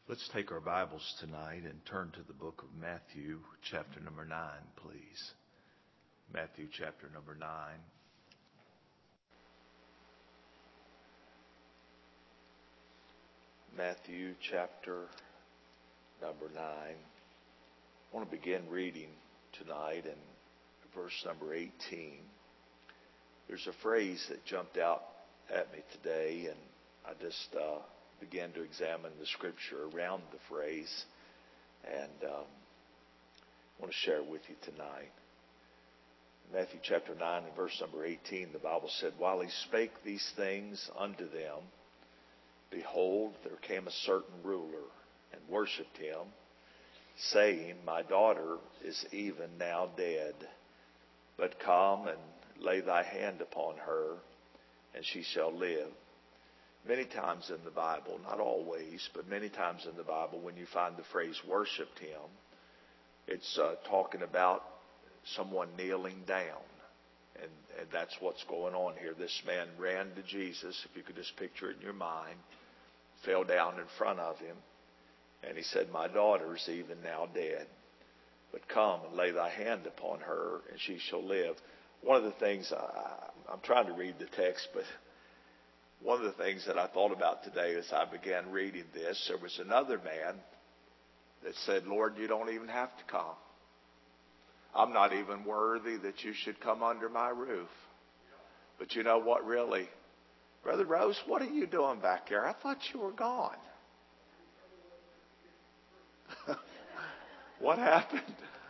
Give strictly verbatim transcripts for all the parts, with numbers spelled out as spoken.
Let's take our Bibles tonight and turn to the book of Matthew, chapter number nine, please. Matthew, chapter number nine. Matthew, chapter number nine. I want to begin reading tonight in verse number eighteen. There's a phrase that jumped out at me today, and I just uh, began to examine the scripture around the phrase, and um, I want to share it with you tonight. Matthew chapter nine and verse number eighteen, the Bible said, "While he spake these things unto them, behold, there came a certain ruler and worshipped him, saying, My daughter is even now dead, but come and lay thy hand upon her, and she shall live." Many times in the Bible, not always, but many times in the Bible, when you find the phrase worshipped him, it's uh, talking about someone kneeling down. And, and that's what's going on here. This man ran to Jesus, if you could just picture it in your mind, fell down in front of him, and he said, My daughter's even now dead, but come and lay thy hand upon her, and she shall live. One of the things, I, I'm trying to read the text, but one of the things that I thought about today as I began reading this, there was another man that said, Lord, you don't even have to come. I'm not even worthy that you should come under my roof. But you know what, really? Brother Rose, what are you doing back there? I thought you were gone. What happened?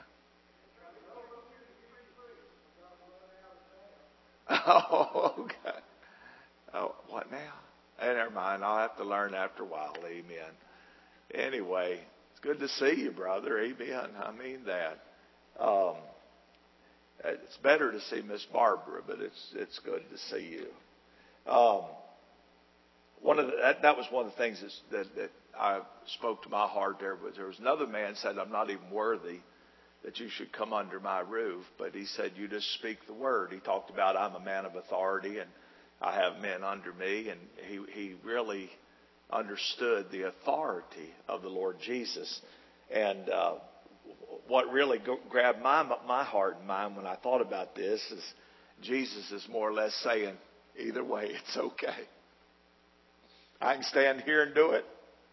Oh, okay. Oh, what now? Hey, never mind. I'll have to learn after a while. Amen. Anyway, it's good to see you, brother. Amen. I mean that. Um, it's better to see Miss Barbara, but it's it's good to see you. Um, one of the, that, that was one of the things that that I spoke to my heart there. Was there was another man said, I'm not even worthy that you should come under my roof, but he said, you just speak the word. He talked about I'm a man of authority and I have men under me, and he, he really understood the authority of the Lord Jesus. And uh, what really go, grabbed my my heart and mind when I thought about this is Jesus is more or less saying, either way, it's okay. I can stand here and do it.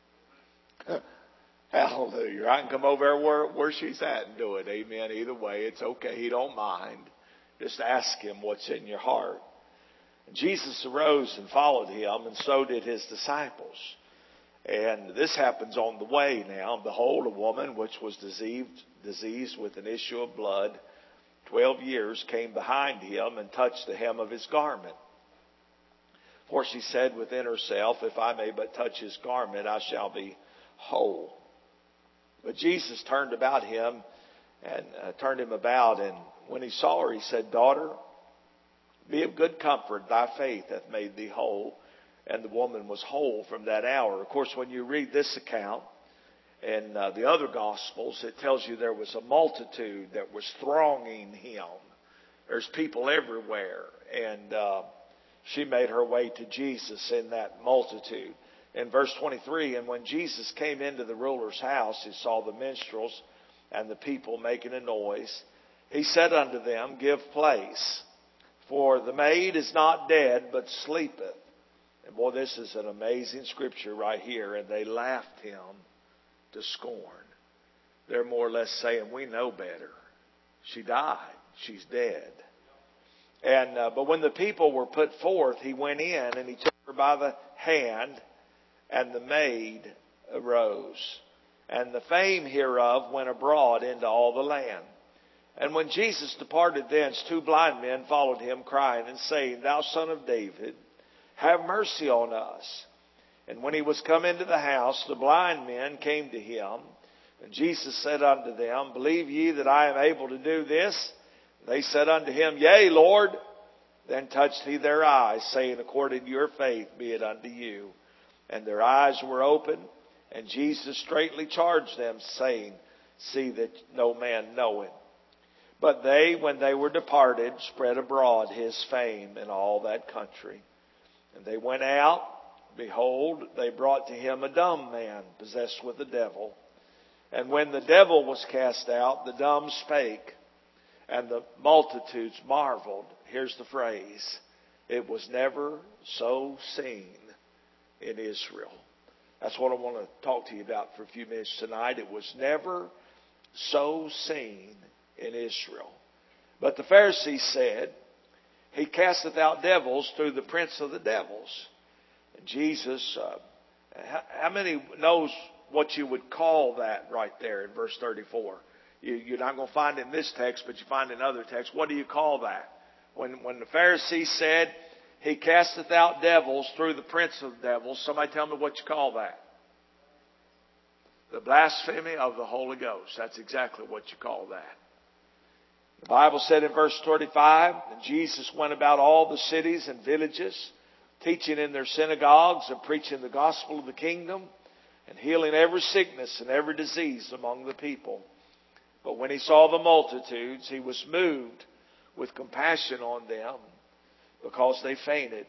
Hallelujah. I can come over there where, where she's at and do it. Amen. Either way, it's okay. He don't mind. Just ask him what's in your heart. Jesus arose and followed him, and so did his disciples. And this happens on the way now. Behold, a woman which was diseased, diseased with an issue of blood, twelve years, came behind him and touched the hem of his garment. For she said within herself, If I may but touch his garment, I shall be whole. But Jesus turned about him and uh, turned him about, and when he saw her, he said, Daughter, be of good comfort, thy faith hath made thee whole. And the woman was whole from that hour. Of course, when you read this account in uh, the other Gospels, it tells you there was a multitude that was thronging him. There's people everywhere. And uh, she made her way to Jesus in that multitude. In verse twenty-three, and when Jesus came into the ruler's house, he saw the minstrels and the people making a noise. He said unto them, Give place, for the maid is not dead, but sleepeth. And boy, this is an amazing scripture right here. And they laughed him to scorn. They're more or less saying, we know better. She died. She's dead. And uh, but when the people were put forth, he went in and he took her by the hand, and the maid arose. And the fame hereof went abroad into all the land. And when Jesus departed thence, two blind men followed him, crying and saying, Thou son of David, have mercy on us. And when he was come into the house, the blind men came to him. And Jesus said unto them, Believe ye that I am able to do this? They said unto him, Yea, Lord. Then touched he their eyes, saying, According to your faith be it unto you. And their eyes were opened. And Jesus straitly charged them, saying, See that no man know it. But they, when they were departed, spread abroad his fame in all that country. And they went out behold, they brought to him a dumb man, possessed with a devil. And when the devil was cast out, the dumb spake, and the multitudes marveled. Here's the phrase: it was never so seen in Israel. That's what I want to talk to you about for a few minutes tonight. It was never so seen in Israel. But the Pharisees said, he casteth out devils through the prince of the devils. And Jesus, uh, how, how many knows what you would call that right there in verse thirty-four? You, you're not going to find it in this text, but you find it in other texts. What do you call that? When, when the Pharisees said, he casteth out devils through the prince of the devils, somebody tell me what you call that. The blasphemy of the Holy Ghost. That's exactly what you call that. The Bible said in verse thirty-five, and Jesus went about all the cities and villages, teaching in their synagogues and preaching the gospel of the kingdom, and healing every sickness and every disease among the people. But when he saw the multitudes, he was moved with compassion on them, because they fainted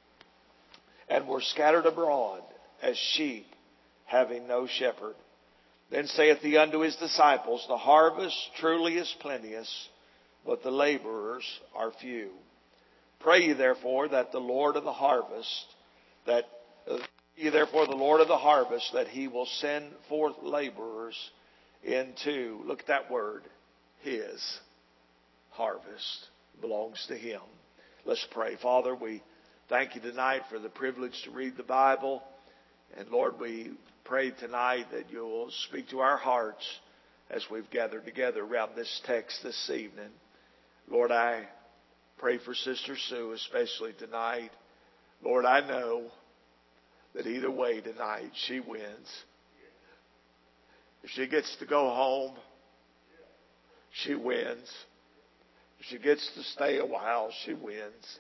and were scattered abroad as sheep having no shepherd. Then saith he unto his disciples, the harvest truly is plenteous, but the laborers are few. Pray ye therefore that the Lord of the harvest, that uh, ye therefore the Lord of the harvest, that he will send forth laborers into, look at that word, his harvest. Belongs to him. Let's pray. Father, we thank you tonight for the privilege to read the Bible. And Lord, we pray tonight that you will speak to our hearts as we've gathered together around this text this evening. Lord, I pray for Sister Sue, especially tonight. Lord, I know that either way tonight, she wins. If she gets to go home, she wins. If she gets to stay a while, she wins.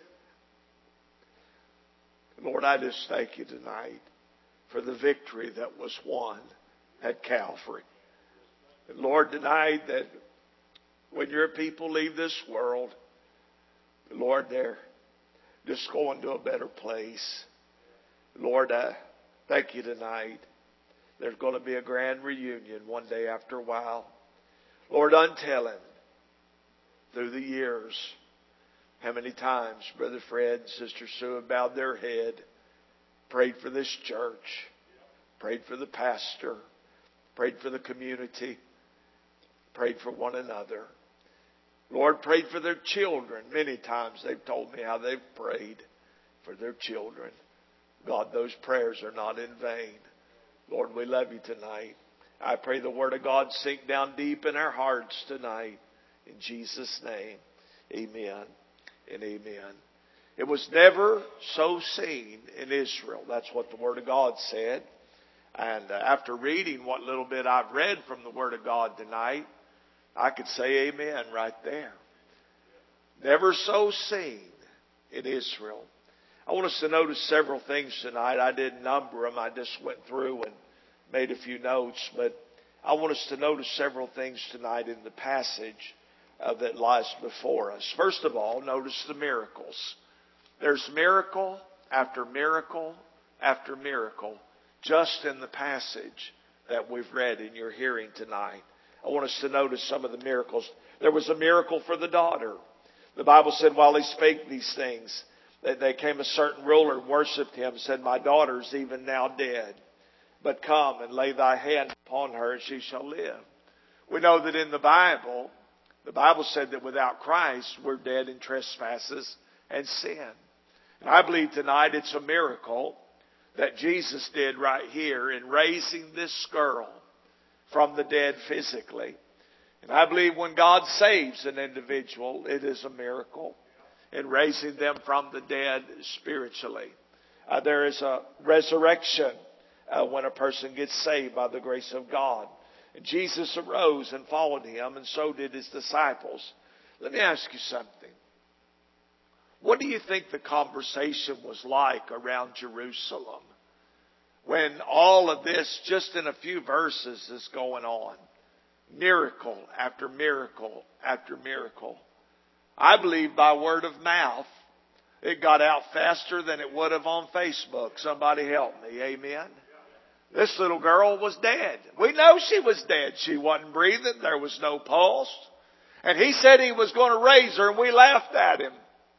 Lord, I just thank you tonight for the victory that was won at Calvary. And Lord, tonight that when your people leave this world, Lord, they're just going to a better place. Lord, I thank you tonight. There's going to be a grand reunion one day after a while. Lord, I'm telling through the years how many times Brother Fred and Sister Sue have bowed their head, prayed for this church, prayed for the pastor, prayed for the community, prayed for one another. Lord, prayed for their children. Many times they've told me how they've prayed for their children. God, those prayers are not in vain. Lord, we love you tonight. I pray the Word of God sink down deep in our hearts tonight. In Jesus' name, amen and amen. It was never so seen in Israel. That's what the Word of God said. And uh, after reading what little bit I've read from the Word of God tonight, I could say amen right there. Never so seen in Israel. I want us to notice several things tonight. I didn't number them. I just went through and made a few notes. But I want us to notice several things tonight in the passage uh, that lies before us. First of all, notice the miracles. There's miracle after miracle after miracle just in the passage that we've read in your hearing tonight. I want us to notice some of the miracles. There was a miracle for the daughter. The Bible said while he spake these things, that there came a certain ruler and worshipped him and said, my daughter is even now dead. But come and lay thy hand upon her and she shall live. We know that in the Bible, the Bible said that without Christ, we're dead in trespasses and sin. And I believe tonight it's a miracle that Jesus did right here in raising this girl from the dead physically. And I believe when God saves an individual, it is a miracle in raising them from the dead spiritually. Uh, there is a resurrection uh, when a person gets saved by the grace of God. And Jesus arose and followed him, and so did his disciples. Let me ask you something. What do you think the conversation was like around Jerusalem when all of this, just in a few verses, is going on? Miracle after miracle after miracle. I believe by word of mouth, It got out faster than it would have on Facebook. Somebody help me. Amen. This little girl was dead. We know she was dead. She wasn't breathing. There was no pulse. And he said he was going to raise her, and we laughed at him.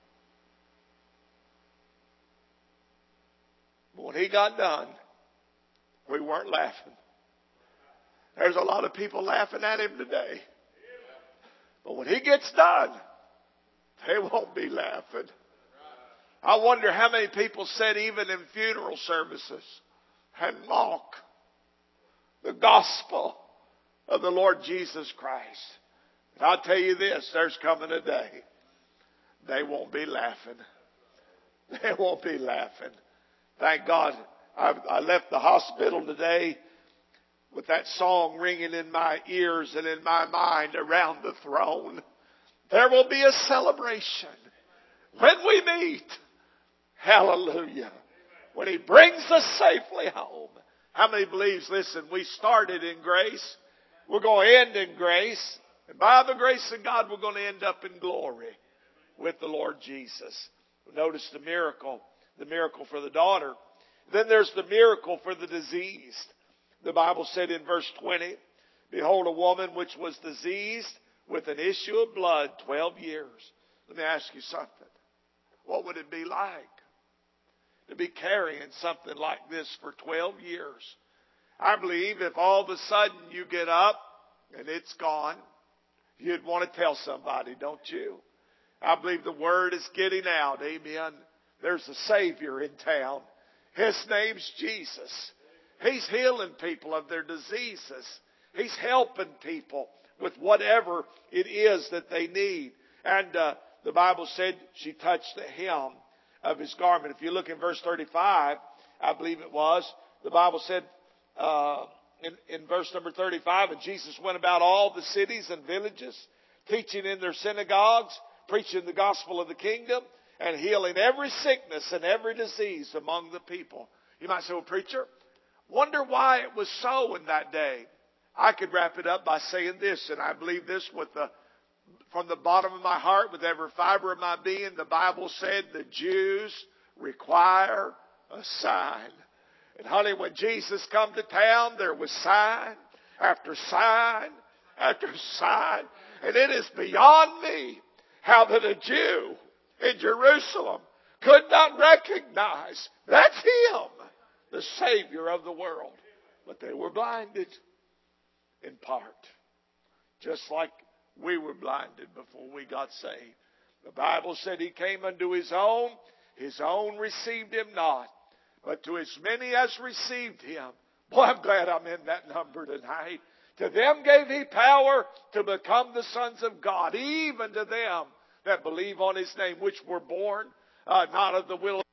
But when he got done, we weren't laughing. There's a lot of people laughing at him today. But when he gets done, they won't be laughing. I wonder how many people sit even in funeral services and mock the gospel of the Lord Jesus Christ. And I'll tell you this, there's coming a day they won't be laughing. They won't be laughing. Thank God I, I left the hospital today with that song ringing in my ears and in my mind, Around the Throne. There will be a celebration when we meet. Hallelujah. When He brings us safely home. How many believes, listen, we started in grace. We're going to end in grace. And by the grace of God, we're going to end up in glory with the Lord Jesus. Notice the miracle. The miracle for the daughter. Then there's the miracle for the diseased. The Bible said in verse twenty, Behold, a woman which was diseased with an issue of blood twelve years. Let me ask you something. What would it be like to be carrying something like this for twelve years? I believe if all of a sudden you get up and it's gone, you'd want to tell somebody, don't you? I believe the word is getting out. Amen. There's a Savior in town. His name's Jesus. He's healing people of their diseases. He's helping people with whatever it is that they need. And uh, the Bible said she touched the hem of His garment. If you look in verse thirty-five, I believe it was, the Bible said uh, in, in verse number thirty-five, And Jesus went about all the cities and villages, teaching in their synagogues, preaching the gospel of the kingdom, and healing every sickness and every disease among the people. You might say, well, preacher, wonder why it was so in that day. I could wrap it up by saying this, and I believe this with the, from the bottom of my heart, with every fiber of my being. The Bible said the Jews require a sign. And honey, when Jesus come to town, there was sign after sign after sign. And it is beyond me how that a Jew in Jerusalem could not recognize that's Him, the Savior of the world. But they were blinded in part. Just like we were blinded before we got saved. The Bible said He came unto His own. His own received Him not. But to as many as received Him. Boy, I'm glad I'm in that number tonight. To them gave He power to become the sons of God. Even to them that believe on His name, which were born uh, not of the will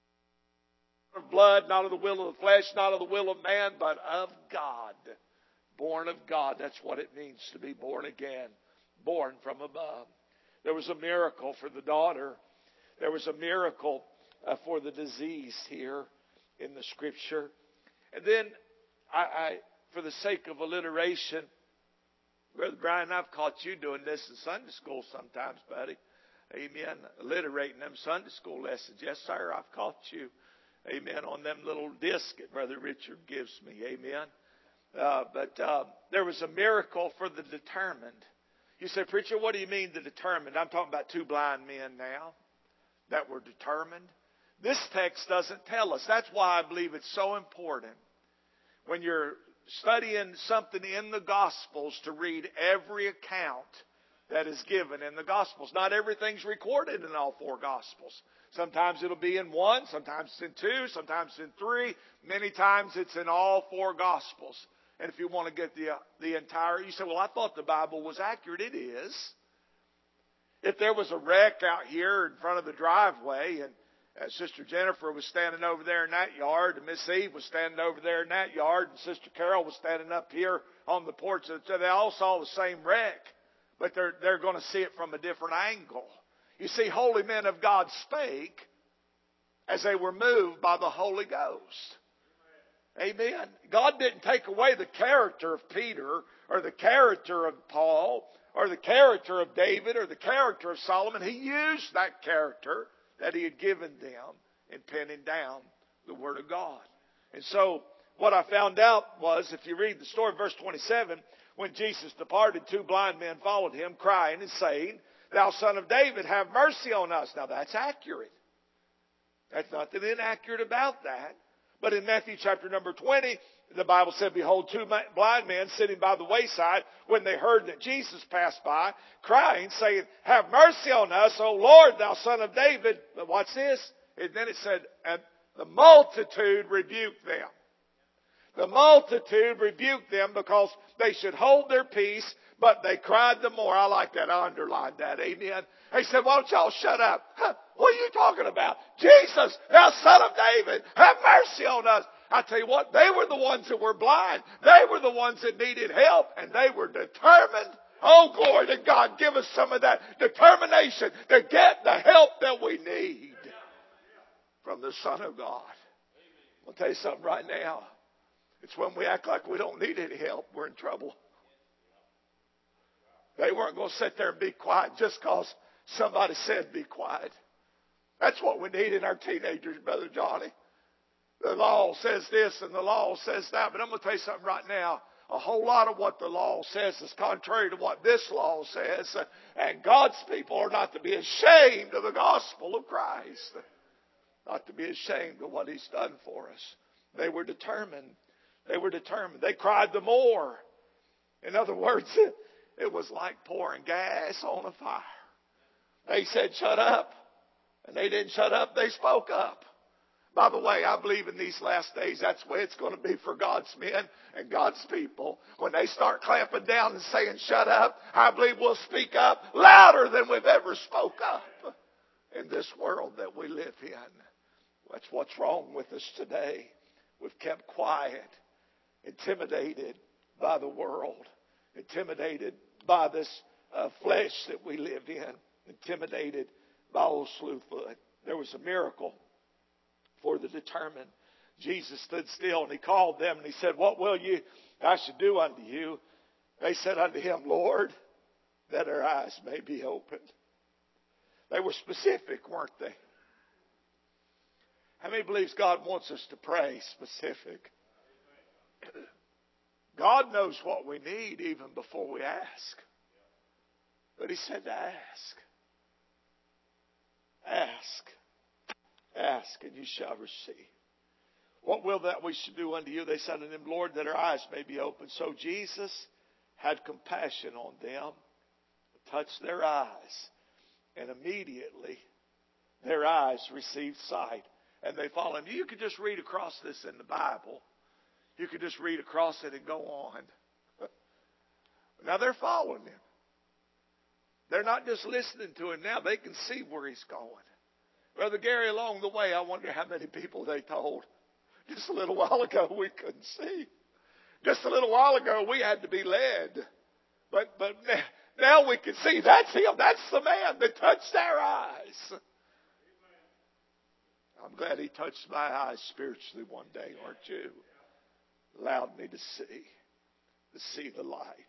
of blood, not of the will of the flesh, not of the will of man, but of God. Born of God. That's what it means to be born again. Born from above. There was a miracle for the daughter. There was a miracle uh, for the diseased here in the Scripture. And then, I, I, for the sake of alliteration, Brother Brian, I've caught you doing this in Sunday school sometimes, buddy. Amen. Alliterating them Sunday school lessons. Yes, sir, I've caught you. Amen. On them little discs that Brother Richard gives me. Amen. Uh, but uh, there was a miracle for the determined. You say, preacher, what do you mean the determined? I'm talking about two blind men now that were determined. This text doesn't tell us. That's why I believe it's so important when you're studying something in the Gospels to read every account that is given in the Gospels. Not everything's recorded in all four Gospels. Sometimes it'll be in one, sometimes it's in two, sometimes it's in three. Many times it's in all four Gospels. And if you want to get the, the entire, you say, well, I thought the Bible was accurate. It is. If there was a wreck out here in front of the driveway and Uh, Sister Jennifer was standing over there in that yard, and Miss Eve was standing over there in that yard, and Sister Carol was standing up here on the porch. So they all saw the same wreck, but they're, they're going to see it from a different angle. You see, holy men of God spake as they were moved by the Holy Ghost. Amen. God didn't take away the character of Peter or the character of Paul or the character of David or the character of Solomon. He used that character that he had given them in penning down the Word of God. And so what I found out was, if you read the story, verse twenty-seven, when Jesus departed, two blind men followed him, crying and saying, Thou Son of David, have mercy on us. Now that's accurate. That's nothing inaccurate about that. But in Matthew chapter number twenty, the Bible said, Behold, two blind men sitting by the wayside, when they heard that Jesus passed by, crying, saying, Have mercy on us, O Lord, thou Son of David. But watch this. And then it said, And the multitude rebuked them. The multitude rebuked them because they should hold their peace, but they cried the more. I like that. I underlined that. Amen. They said, Why don't y'all shut up? Huh, what are you talking about? Jesus, thou Son of David, have mercy on us. I tell you what, they were the ones that were blind. They were the ones that needed help, and they were determined. Oh, glory to God. Give us some of that determination to get the help that we need from the Son of God. I'll tell you something right now. It's when we act like we don't need any help, we're in trouble. They weren't going to sit there and be quiet just because somebody said be quiet. That's what we need in our teenagers, Brother Johnny. The law says this and the law says that. But I'm going to tell you something right now. A whole lot of what the law says is contrary to what this law says. And God's people are not to be ashamed of the gospel of Christ. Not to be ashamed of what He's done for us. They were determined. They were determined. They cried the more. In other words, it was like pouring gas on a fire. They said, shut up. And they didn't shut up. They spoke up. By the way, I believe in these last days, that's the way it's going to be for God's men and God's people. When they start clamping down and saying, shut up, I believe we'll speak up louder than we've ever spoke up in this world that we live in. That's what's wrong with us today. We've kept quiet, intimidated by the world, intimidated by this uh, flesh that we live in, intimidated by old Slewfoot. There was a miracle for the determined. Jesus stood still and He called them and He said, What will you I should do unto you? They said unto Him, Lord, that our eyes may be opened. They were specific, weren't they? How many believes God wants us to pray specific? God knows what we need even before we ask. But He said to ask. Ask. Ask, and you shall receive. What will that we should do unto you? They said unto Him, Lord, that our eyes may be open. So Jesus had compassion on them, touched their eyes, and immediately their eyes received sight, and they followed Him. You could just read across this in the Bible. You could just read across it and go on. Now they're following Him. They're not just listening to Him now. They can see where He's going. Brother Gary, along the way, I wonder how many people they told. Just a little while ago, we couldn't see. Just a little while ago, we had to be led. But but now we can see that's Him. That's the man that touched our eyes. I'm glad He touched my eyes spiritually one day, aren't you? Allowed me to see, to see the light.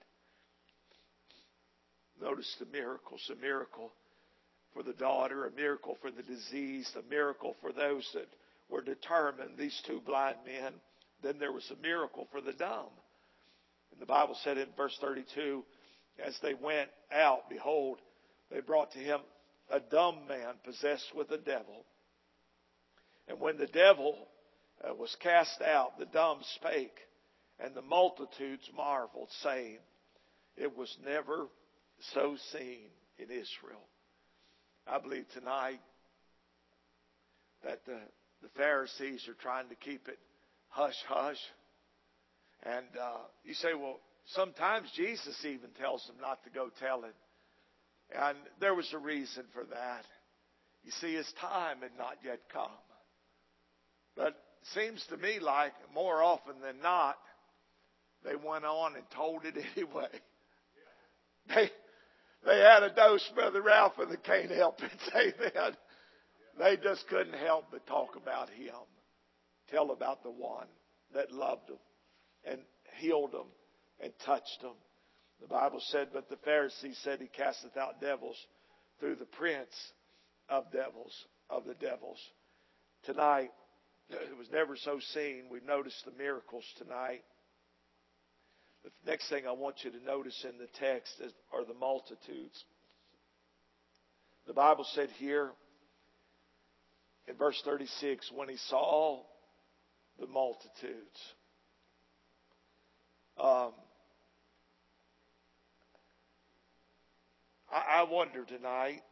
Notice the miracles, a miracle for the daughter, a miracle for the diseased, a miracle for those that were determined, these two blind men. Then there was a miracle for the dumb. And the Bible said in verse thirty-two, as they went out, behold, they brought to Him a dumb man possessed with a devil. And when the devil uh, was cast out, the dumb spake, and the multitudes marveled, saying, it was never so seen in Israel. I believe tonight that the, the Pharisees are trying to keep it hush hush. And uh, you say, well, sometimes Jesus even tells them not to go tell it. And there was a reason for that. You see, His time had not yet come. But it seems to me like more often than not, they went on and told it anyway. They They had a dose, Brother Ralph, and they can't help it. Amen. They just couldn't help but talk about Him. Tell about the one that loved them and healed them and touched them. The Bible said, but the Pharisees said, He casteth out devils through the prince of devils. of the devils. Tonight, it was never so seen. We've noticed the miracles tonight. The next thing I want you to notice in the text is, are the multitudes. The Bible said here in verse thirty-six, when he saw the multitudes. Um, I, I wonder tonight,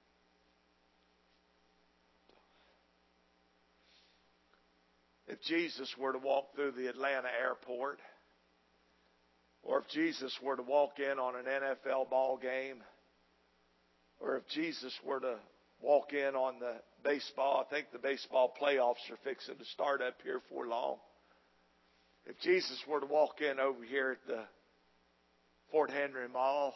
if Jesus were to walk through the Atlanta airport, or if Jesus were to walk in on an N F L ball game, or if Jesus were to walk in on the baseball, I think the baseball playoffs are fixing to start up here for long. If Jesus were to walk in over here at the Fort Henry Mall,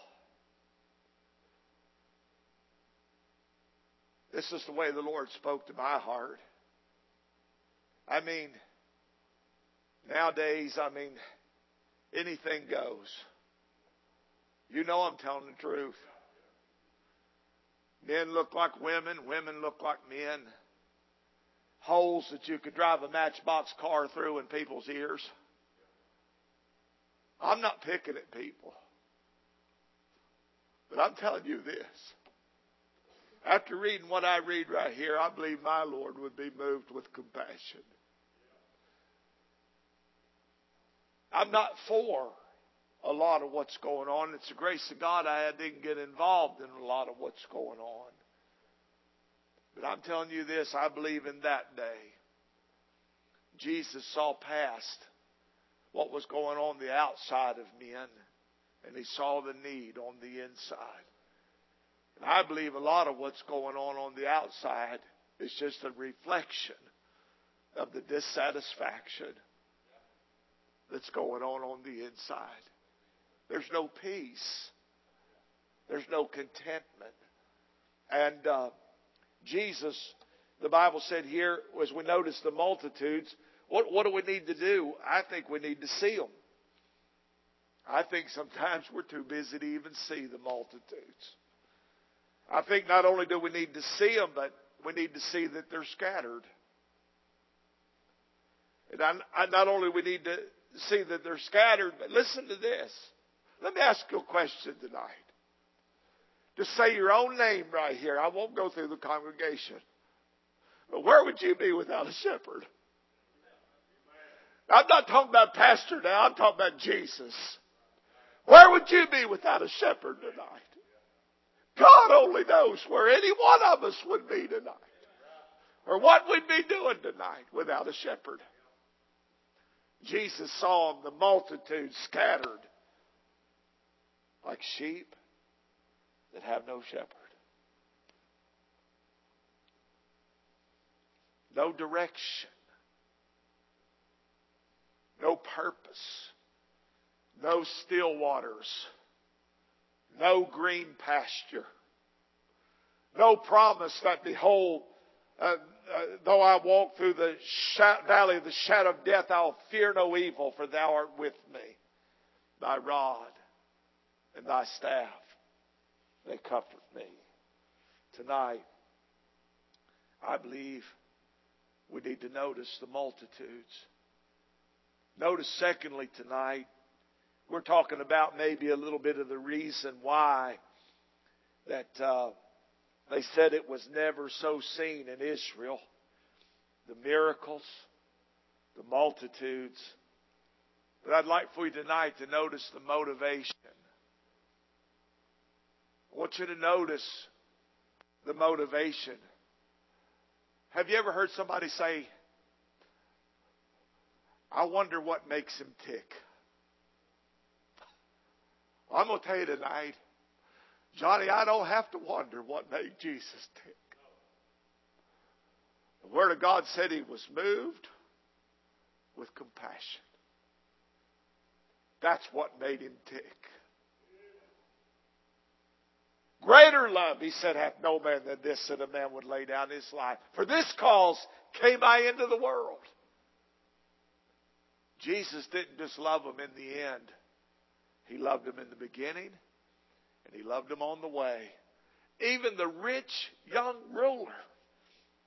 this is the way the Lord spoke to my heart. I mean, nowadays, I mean, anything goes. You know I'm telling the truth. Men look like women. Women look like men. Holes that you could drive a matchbox car through in people's ears. I'm not picking at people. But I'm telling you this. After reading what I read right here, I believe my Lord would be moved with compassion. I'm not for a lot of what's going on. It's the grace of God I didn't get involved in a lot of what's going on. But I'm telling you this, I believe in that day, Jesus saw past what was going on the outside of men, and he saw the need on the inside. And I believe a lot of what's going on on the outside is just a reflection of the dissatisfaction that's going on on the inside. There's no peace. There's no contentment. And uh, Jesus, the Bible said here, as we notice the multitudes, what, what do we need to do? I think we need to see them. I think sometimes we're too busy to even see the multitudes. I think not only do we need to see them, but we need to see that they're scattered. And I, I, not only we need to see that they're scattered, but listen to this. Let me ask you a question tonight. Just say your own name right here. I won't go through the congregation. But where would you be without a shepherd? I'm not talking about pastor now. I'm talking about Jesus. Where would you be without a shepherd tonight? God only knows where any one of us would be tonight. Or what we'd be doing tonight without a shepherd. Jesus saw the multitude scattered like sheep that have no shepherd. No direction. No purpose. No still waters. No green pasture. No promise that, behold, uh, uh, though I walk through the sh- valley of the shadow of death, I'll fear no evil, for thou art with me. Thy rod and thy staff, they comfort me. Tonight, I believe we need to notice the multitudes. Notice, secondly, tonight, we're talking about maybe a little bit of the reason why that uh, they said it was never so seen in Israel. The miracles, the multitudes. But I'd like for you tonight to notice the motivation. I want you to notice the motivation. Have you ever heard somebody say, I wonder what makes him tick? I'm going to tell you tonight, Johnny, I don't have to wonder what made Jesus tick. The Word of God said he was moved with compassion. That's what made him tick. Greater love, he said, hath no man than this, that a man would lay down his life. For this cause came I into the world. Jesus didn't just love them in the end. He loved them in the beginning, and he loved them on the way. Even the rich young ruler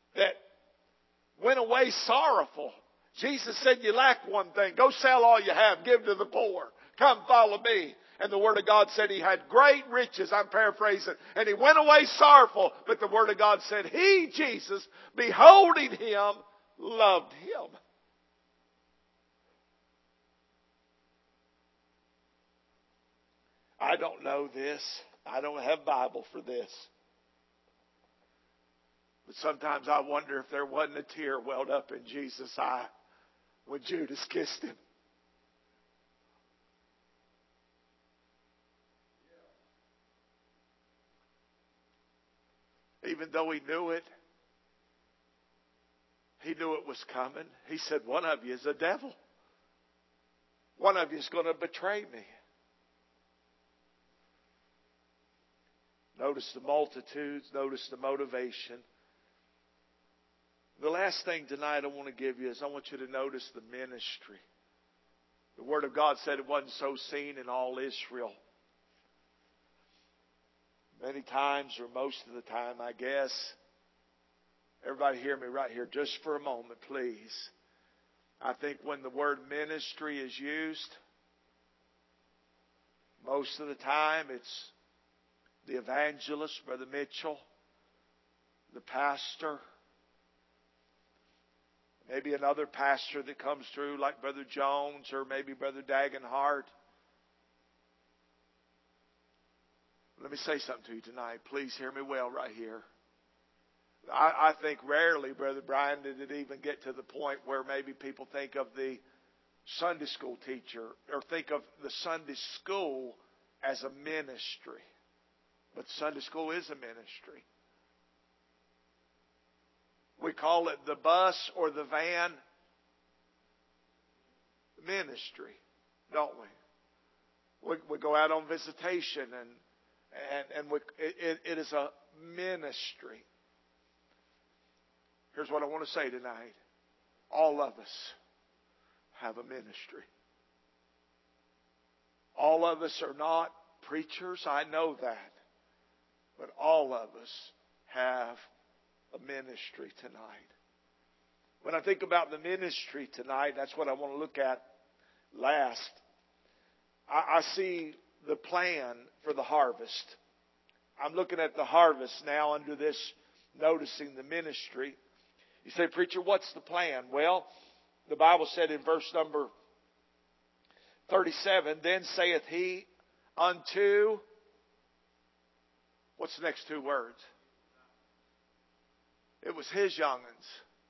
that went away sorrowful. Jesus said, you lack one thing. Go sell all you have. Give to the poor. Come follow me. And the Word of God said he had great riches. I'm paraphrasing. And he went away sorrowful. But the Word of God said he, Jesus, beholding him, loved him. I don't know this. I don't have Bible for this. But sometimes I wonder if there wasn't a tear welled up in Jesus' eye when Judas kissed him. Even though he knew it, he knew it was coming. He said, one of you is a devil. One of you is going to betray me. Notice the multitudes. Notice the motivation. The last thing tonight I want to give you is I want you to notice the ministry. The Word of God said it wasn't so seen in all Israel. Many times, or most of the time, I guess. Everybody hear me right here just for a moment, please. I think when the word ministry is used, most of the time it's the evangelist, Brother Mitchell, the pastor, maybe another pastor that comes through like Brother Jones or maybe Brother Dagenhart. Let me say something to you tonight. Please hear me well right here. I, I think rarely, Brother Brian, did it even get to the point where maybe people think of the Sunday school teacher or think of the Sunday school as a ministry. But Sunday school is a ministry. We call it the bus or the van ministry, don't we? We, we go out on visitation and And, and we, it, it is a ministry. Here's what I want to say tonight. All of us have a ministry. All of us are not preachers. I know that. But all of us have a ministry tonight. When I think about the ministry tonight, that's what I want to look at last. I, I see the plan for the harvest. I'm looking at the harvest now under this, noticing the ministry. You say, preacher, what's the plan? Well, the Bible said in verse number thirty-seven, then saith he unto, what's the next two words? It was his young'uns.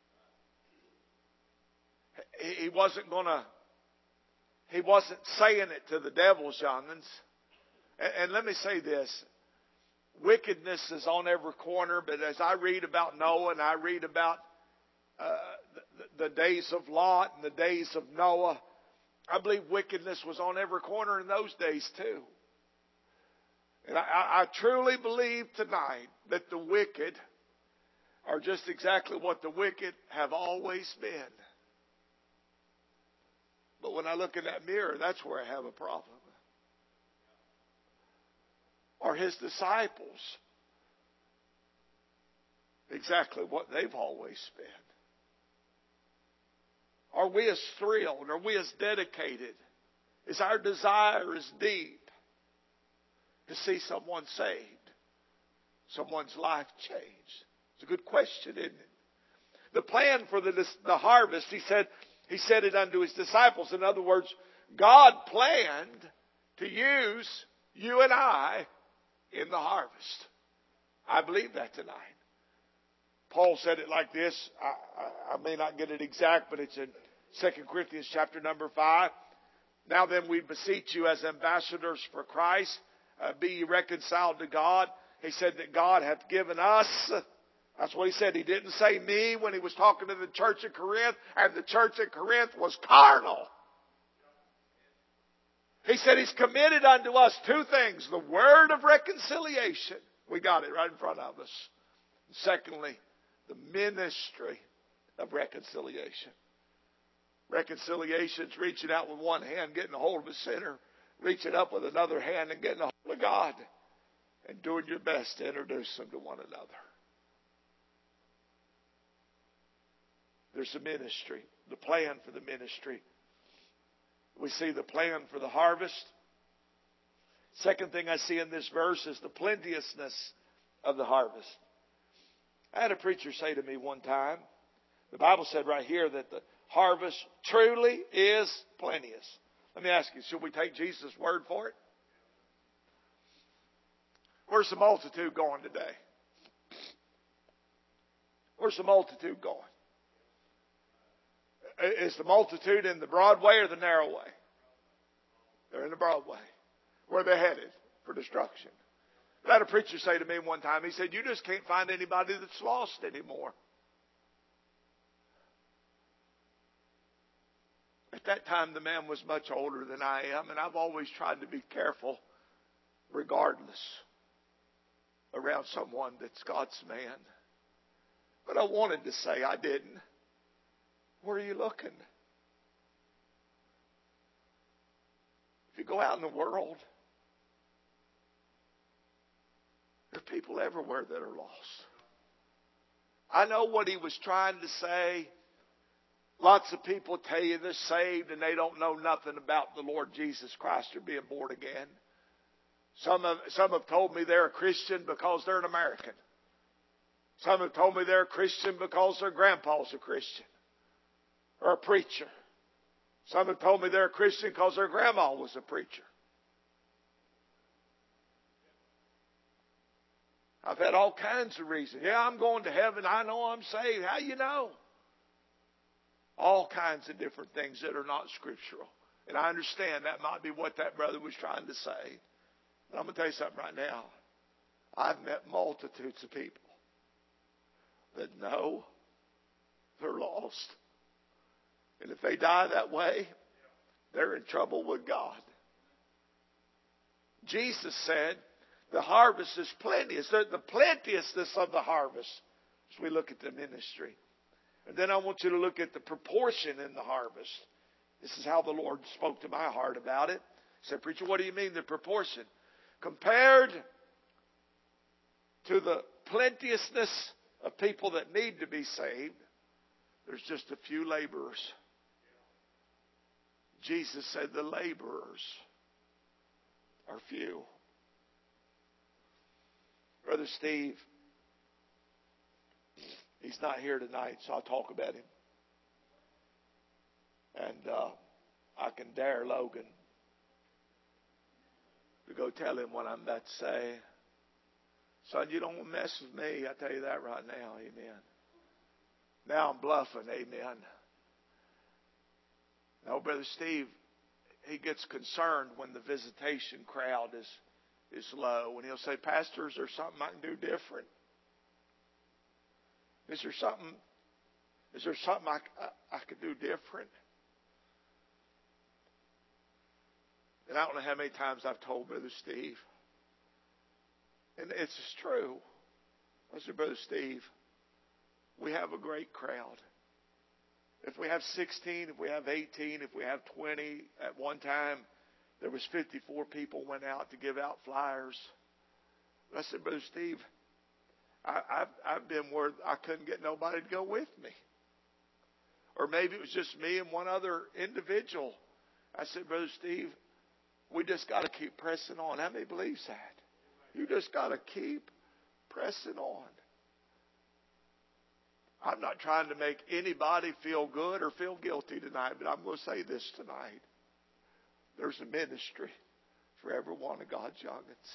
He wasn't going to He wasn't saying it to the devil's young'uns. And, and let me say this. Wickedness is on every corner, but as I read about Noah and I read about uh, the, the days of Lot and the days of Noah, I believe wickedness was on every corner in those days too. And I, I truly believe tonight that the wicked are just exactly what the wicked have always been. But when I look in that mirror, that's where I have a problem. Are his disciples exactly what they've always been? Are we as thrilled? Are we as dedicated? Is our desire as deep to see someone saved? Someone's life changed? It's a good question, isn't it? The plan for the, the harvest, he said, He said it unto his disciples. In other words, God planned to use you and I in the harvest. I believe that tonight. Paul said it like this. I, I, I may not get it exact, but it's in Second Corinthians chapter number five. Now then we beseech you as ambassadors for Christ, uh, be ye reconciled to God. He said that God hath given us. That's what he said. He didn't say me when he was talking to the church at Corinth, and the church at Corinth was carnal. He said he's committed unto us two things. The word of reconciliation. We got it right in front of us. And secondly, the ministry of reconciliation. Reconciliation is reaching out with one hand, getting a hold of a sinner, reaching up with another hand and getting a hold of God, and doing your best to introduce them to one another. There's a ministry, the plan for the ministry. We see the plan for the harvest. Second thing I see in this verse is the plenteousness of the harvest. I had a preacher say to me one time, the Bible said right here that the harvest truly is plenteous. Let me ask you, should we take Jesus' word for it? Where's the multitude going today? Where's the multitude going? Is the multitude in the broad way or the narrow way? They're in the broad way. Where are they headed? For destruction. I had a preacher say to me one time, he said, you just can't find anybody that's lost anymore. At that time, the man was much older than I am, and I've always tried to be careful, regardless, around someone that's God's man. But I wanted to say I didn't. Where are you looking? If you go out in the world, there are people everywhere that are lost. I know what he was trying to say. Lots of people tell you they're saved and they don't know nothing about the Lord Jesus Christ or being born again. Some have, some have told me they're a Christian because they're an American. Some have told me they're a Christian because their grandpa's a Christian or a preacher. Some have told me they're a Christian because their grandma was a preacher. I've had all kinds of reasons. Yeah, I'm going to heaven. I know I'm saved. How you know? All kinds of different things that are not scriptural. And I understand that might be what that brother was trying to say. But I'm going to tell you something right now. I've met multitudes of people that know they're lost. And if they die that way, they're in trouble with God. Jesus said, the harvest is plenteous. The plenteousness of the harvest as we look at the ministry. And then I want you to look at the proportion in the harvest. This is how the Lord spoke to my heart about it. He said, preacher, what do you mean the proportion? Compared to the plenteousness of people that need to be saved, there's just a few laborers. Jesus said the laborers are few. Brother Steve, he's not here tonight, so I'll talk about him. And uh, I can dare Logan to go tell him what I'm about to say. Son, you don't mess with me. I tell you that right now. Amen. Now I'm bluffing. Amen. No, Brother Steve, he gets concerned when the visitation crowd is is low. And he'll say, Pastor, is there something I can do different? Is there something, is there something I, I, I could do different? And I don't know how many times I've told Brother Steve, and it's just true. I said, Brother Steve, we have a great crowd. If we have sixteen, if we have eighteen, if we have twenty, at one time, there was fifty-four people went out to give out flyers. I said, Brother Steve, I, I've, I've been where I couldn't get nobody to go with me. Or maybe it was just me and one other individual. I said, Brother Steve, we just got to keep pressing on. How many believes that? You just got to keep pressing on. I'm not trying to make anybody feel good or feel guilty tonight, but I'm going to say this tonight. There's a ministry for every one of God's young'uns.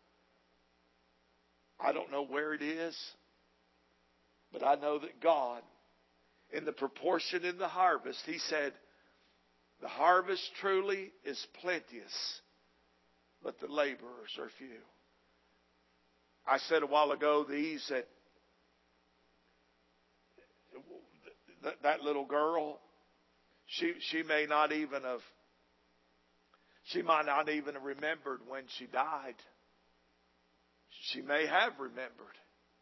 I don't know where it is, but I know that God, in the proportion in the harvest, He said, the harvest truly is plenteous, but the laborers are few. I said a while ago, these that, that, that little girl, she, she may not even have She might not even have remembered when she died. She may have remembered.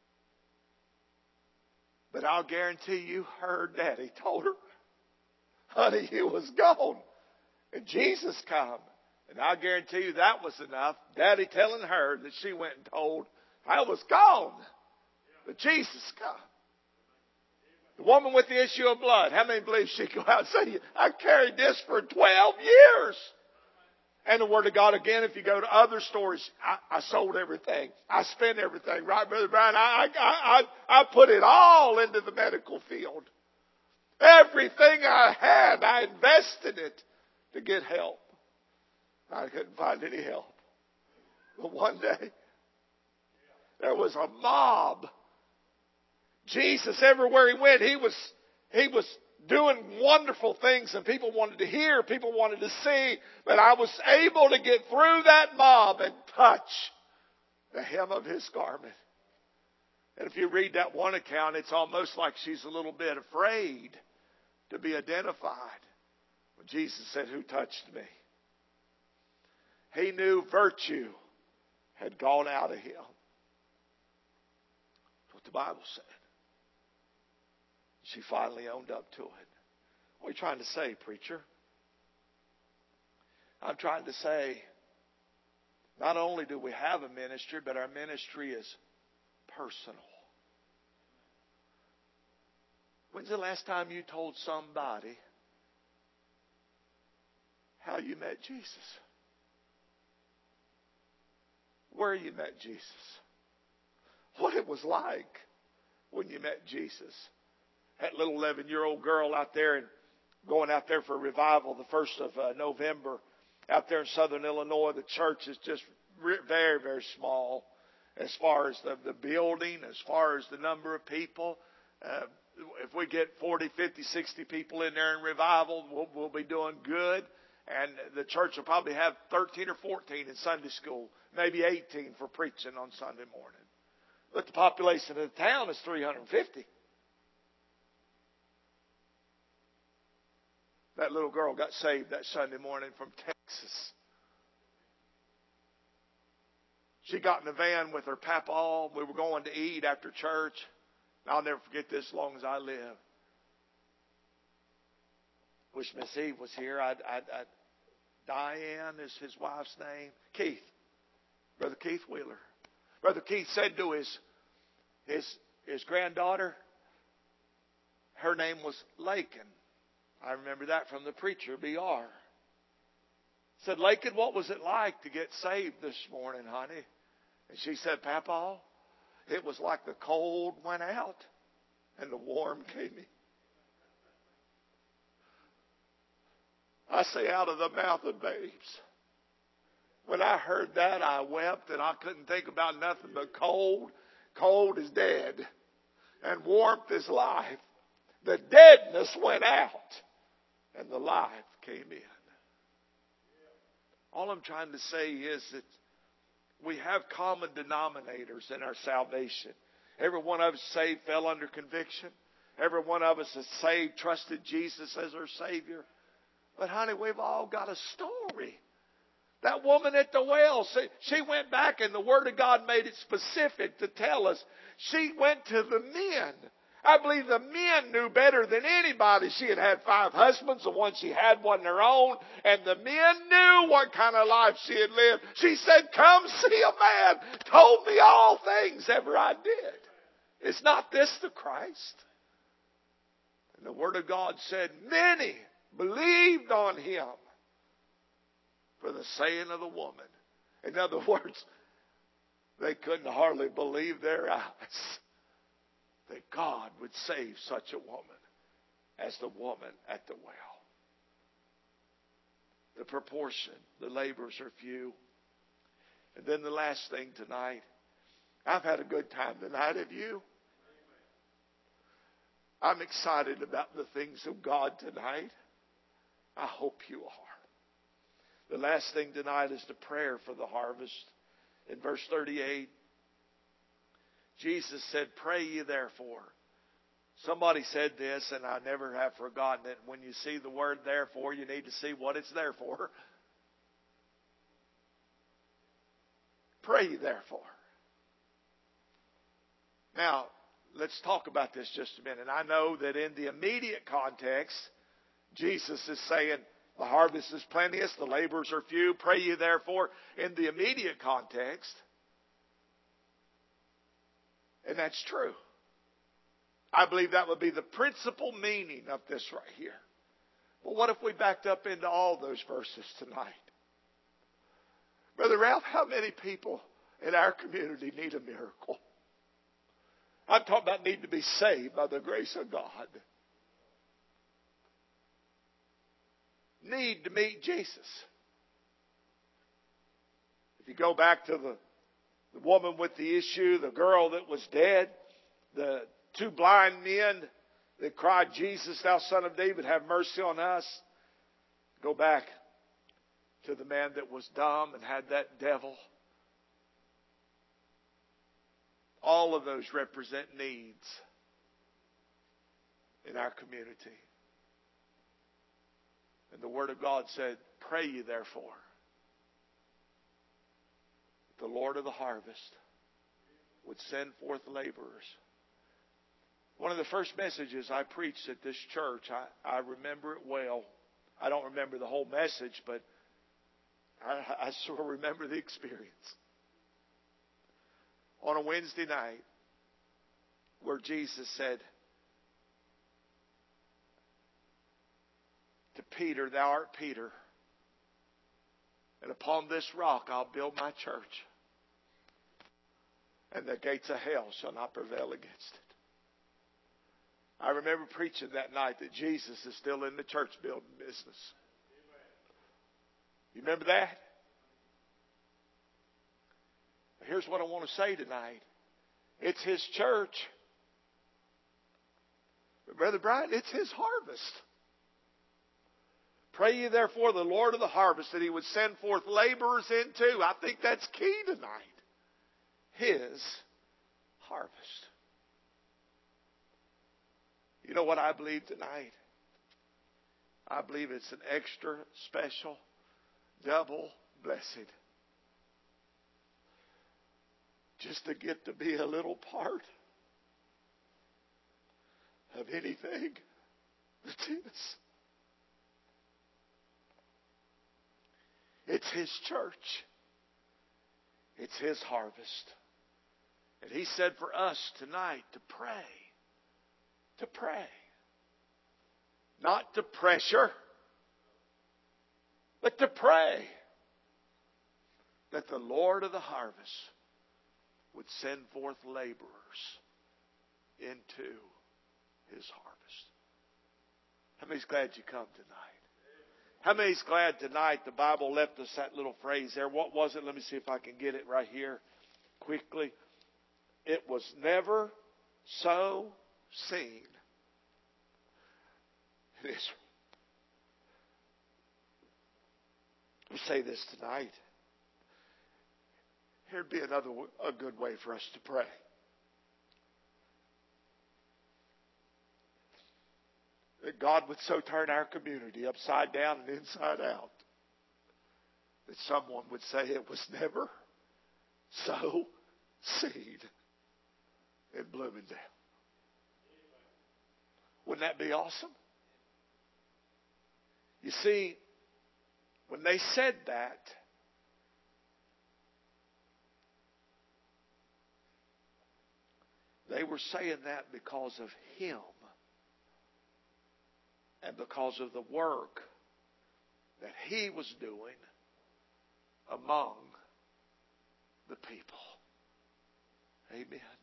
But I'll guarantee you her daddy told her, honey, you was gone. And Jesus come. And I guarantee you that was enough. Daddy telling her that she went and told, I was gone. But Jesus come. The woman with the issue of blood. How many believe she could go out and say, I carried this for twelve years? And the Word of God, again, if you go to other stories, I, I sold everything. I spent everything. Right, Brother Brian? I, I, I, I put it all into the medical field. Everything I had, I invested it to get help. I couldn't find any help. But one day, there was a mob. Jesus, everywhere he went, he was, he was doing wonderful things, and people wanted to hear, people wanted to see, but I was able to get through that mob and touch the hem of his garment. And if you read that one account, it's almost like she's a little bit afraid to be identified. When Jesus said, who touched me? He knew virtue had gone out of him. That's what the Bible said. She finally owned up to it. What are you trying to say, preacher? I'm trying to say, not only do we have a ministry, but our ministry is personal. When's the last time you told somebody how you met Jesus? Where you met Jesus? What it was like when you met Jesus? That little eleven-year-old girl out there and going out there for revival the first of uh, November out there in southern Illinois. The church is just re- very, very small as far as the, the building, as far as the number of people. Uh, if we get forty, fifty, sixty people in there in revival, we'll, we'll be doing good. And the church will probably have thirteen or fourteen in Sunday school, maybe eighteen for preaching on Sunday morning. But the population of the town is three hundred fifty. That little girl got saved that Sunday morning from Texas. She got in the van with her papa. We were going to eat after church. I'll never forget this as long as I live. Wish Miss Eve was here. I, I, I, Diane is his wife's name. Keith. Brother Keith Wheeler. Brother Keith said to his, his, his granddaughter, her name was Lakin. I remember that from the preacher, B R Said, Lakin, what was it like to get saved this morning, honey? And she said, Papa, it was like the cold went out and the warm came in. I say, out of the mouth of babes. When I heard that, I wept, and I couldn't think about nothing but cold. Cold is dead, and warmth is life. The deadness went out, and the life came in. All I'm trying to say is that we have common denominators in our salvation. Every one of us saved fell under conviction. Every one of us is saved, trusted Jesus as our Savior. But honey, we've all got a story. That woman at the well, she went back and the Word of God made it specific to tell us. She went to the men. I believe the men knew better than anybody. She had had five husbands. The one she had wasn't her own. And the men knew what kind of life she had lived. She said, come see a man. Told me all things ever I did. Is not this the Christ? And the Word of God said, many believed on Him for the saying of the woman. In other words, they couldn't hardly believe their eyes that God would save such a woman as the woman at the well. The proportion, the labors are few. And then the last thing tonight, I've had a good time tonight, have you? I'm excited about the things of God tonight. I hope you are. The last thing tonight is the prayer for the harvest. In verse thirty-eight, Jesus said, pray ye therefore. Somebody said this, and I never have forgotten it. When you see the word therefore, you need to see what it's there for. Pray ye therefore. Now, let's talk about this just a minute. I know that in the immediate context, Jesus is saying, the harvest is plenteous, the laborers are few. Pray ye therefore. In the immediate context, and that's true. I believe that would be the principal meaning of this right here. But what if we backed up into all those verses tonight? Brother Ralph, how many people in our community need a miracle? I'm talking about need to be saved by the grace of God. Need to meet Jesus. If you go back to the, the woman with the issue, the girl that was dead, the two blind men that cried, Jesus, thou son of David, have mercy on us. Go back to the man that was dumb and had that devil. All of those represent needs in our community. And the Word of God said, pray ye therefore, the Lord of the harvest would send forth laborers. One of the first messages I preached at this church, I, I remember it well. I don't remember the whole message, but I, I sort of remember the experience. On a Wednesday night, where Jesus said to Peter, thou art Peter, and upon this rock I'll build my church, and the gates of hell shall not prevail against it. I remember preaching that night that Jesus is still in the church building business. You remember that? Here's what I want to say tonight. It's His church. But Brother Brian, it's His harvest. Pray ye therefore the Lord of the harvest that He would send forth laborers into. I think that's key tonight. His harvest. You know what I believe tonight? I believe it's an extra special, double blessing. Just to get to be a little part of anything that's His. It's His church. It's His harvest. And He said for us tonight to pray. To pray. Not to pressure, but to pray that the Lord of the harvest would send forth laborers into His harvest. How many's glad you come tonight? How many's glad tonight the Bible left us that little phrase there? What was it? Let me see if I can get it right here quickly. It was never so seen in Israel. Let me say this tonight. Here'd be another a good way for us to pray. That God would so turn our community upside down and inside out that someone would say it was never so seen in Bloomingdale. Wouldn't that be awesome? You see, when they said that, they were saying that because of Him and because of the work that He was doing among the people. Amen.